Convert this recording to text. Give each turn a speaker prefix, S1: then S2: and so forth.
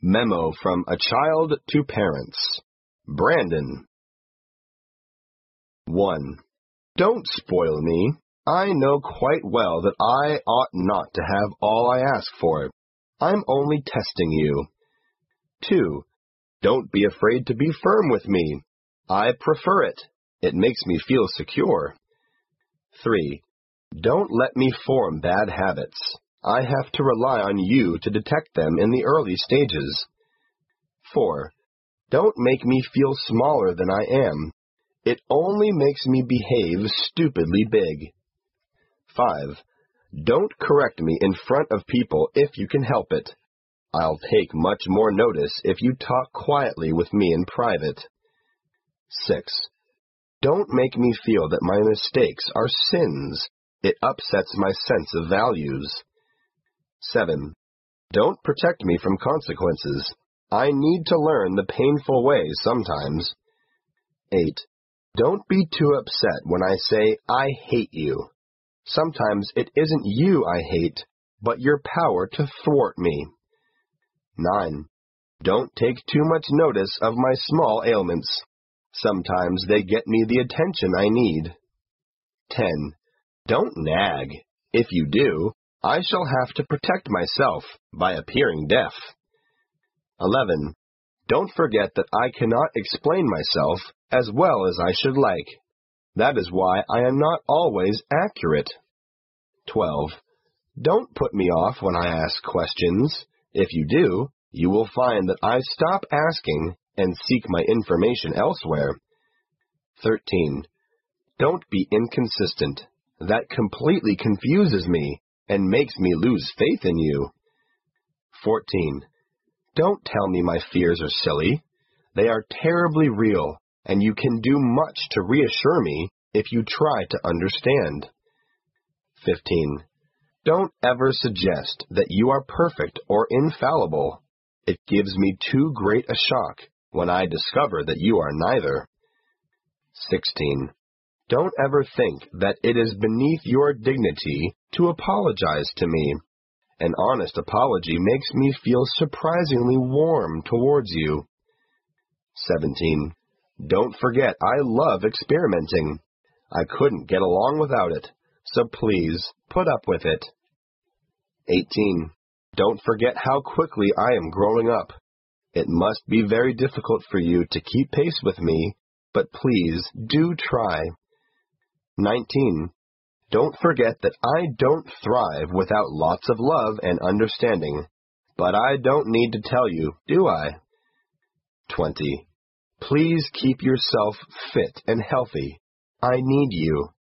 S1: Memo from a child to parents. Brandon. 1. Don't spoil me. I know quite well that I ought not to have all I ask for. I'm only testing you. 2. Don't be afraid to be firm with me. I prefer it. It makes me feel secure. 3. Don't let me form bad habits. I have to rely on you to detect them in the early stages. 4. Don't make me feel smaller than I am. It only makes me behave stupidly big. 5. Don't correct me in front of people if you can help it. I'll take much more notice if you talk quietly with me in private. 6. Don't make me feel that my mistakes are sins. It upsets my sense of values. 7. Don't protect me from consequences. I need to learn the painful way sometimes. 8. Don't be too upset when I say I hate you. Sometimes it isn't you I hate, but your power to thwart me. 9. Don't take too much notice of my small ailments. Sometimes they get me the attention I need. 10. Don't nag. If you do, I shall have to protect myself by appearing deaf. 11. Don't forget that I cannot explain myself as well as I should like. That is why I am not always accurate. 12. Don't put me off when I ask questions. If you do, you will find that I stop asking and seek my information elsewhere. 13. Don't be inconsistent. That completely confuses me and makes me lose faith in you. 14. Don't tell me my fears are silly. They are terribly real, and you can do much to reassure me if you try to understand. 15. Don't ever suggest that you are perfect or infallible. It gives me too great a shock when I discover that you are neither. 16. Don't ever think that it is beneath your dignity to apologize to me. An honest apology makes me feel surprisingly warm towards you. 17. Don't forget I love experimenting. I couldn't get along without it, so please put up with it. 18. Don't forget how quickly I am growing up. It must be very difficult for you to keep pace with me, but please do try. 19. Don't forget that I don't thrive without lots of love and understanding, but I don't need to tell you, do I? 20. Please keep yourself fit and healthy. I need you.